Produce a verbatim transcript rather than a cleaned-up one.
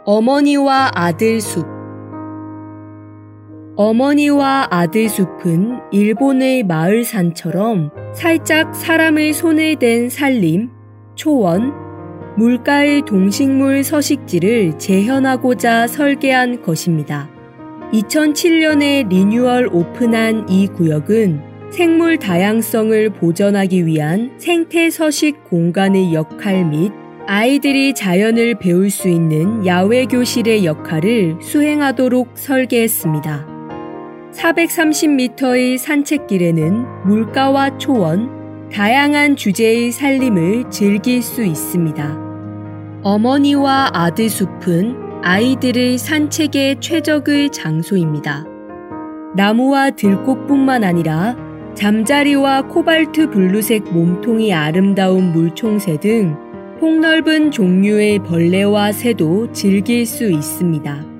어머니와 아들 숲. 어머니와 아들 숲은 일본의 마을 산처럼 살짝 사람의 손에 댄 산림, 초원, 물가의 동식물 서식지를 재현하고자 설계한 것입니다. 이천칠 년에 리뉴얼 오픈한 이 구역은 생물 다양성을 보전하기 위한 생태 서식 공간의 역할 및 아이들이 자연을 배울 수 있는 야외 교실의 역할을 수행하도록 설계했습니다. 사백삼십 미터의 산책길에는 물가와 초원, 다양한 주제의 산림을 즐길 수 있습니다. 어머니와 아들 숲은 아이들의 산책에 최적의 장소입니다. 나무와 들꽃뿐만 아니라 잠자리와 코발트 블루색 몸통이 아름다운 물총새 등 폭넓은 종류의 벌레와 새도 즐길 수 있습니다.